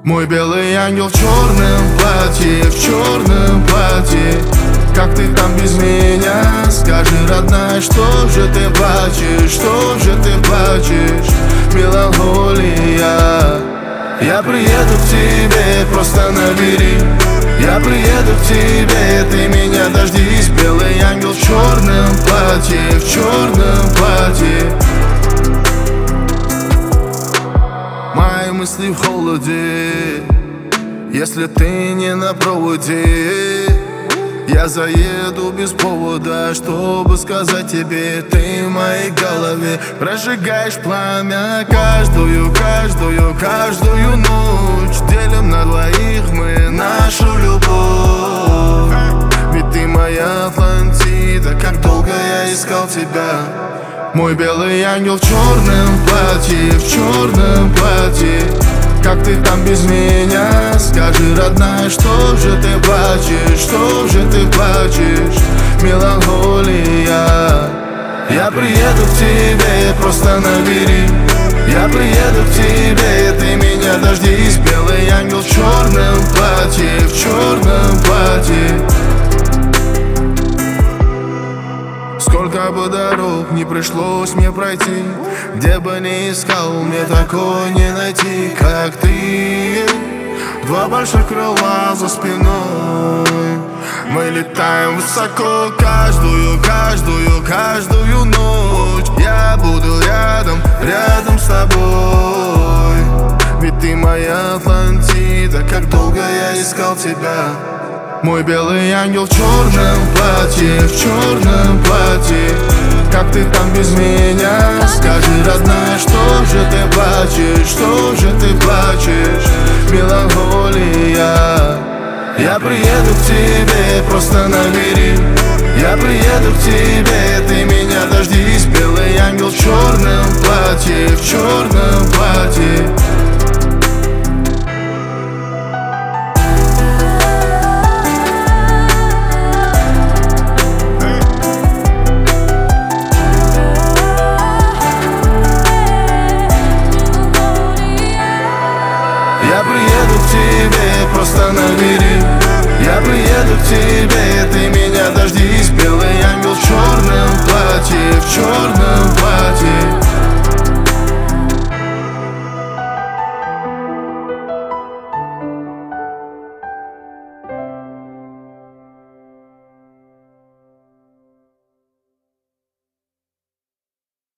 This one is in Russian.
Мой белый ангел в черном платье, в черном платье. Как ты там без меня? Скажи, родная, что же ты плачешь? Что же ты плачешь? Меланхолия. Я приеду к тебе, просто набери. Я приеду к тебе, ты меня дождись. Белый ангел в черном платье, в черном платье. Мои мысли в холоде, если ты не на проводе. Я заеду без повода, чтобы сказать тебе, ты в моей голове. Прожигаешь пламя каждую ночь. Делим на двоих мы нашу любовь. Ведь ты моя Атлантида, как долго я искал тебя. Мой белый ангел в черном платье, в черном платье. Как ты там без меня? Скажи, родная, что же ты плачешь? Что же ты плачешь? Меланхолия. Я приеду к тебе, просто набери. Я приеду к тебе, ты меня дождись. Белый ангел в черном платье, в черном платье. Сколько бы дорог не пришлось мне пройти, где бы ни искал, мне такой не найти, как ты. Два больших крыла за спиной. Мы летаем высоко каждую ночь. Я буду рядом с тобой. Ведь ты моя Атлантида, как долго я искал тебя. Мой белый ангел в черном платье, в черном платье. Как ты там без меня? Скажи, родная, что же ты плачешь? Что же ты плачешь? Меланхолия. Я приеду к тебе, просто набери. Я приеду к тебе, ты меня дождись. Белый ангел в черном платье, в черном платье. Я приеду к тебе, просто набери. Я приеду к тебе.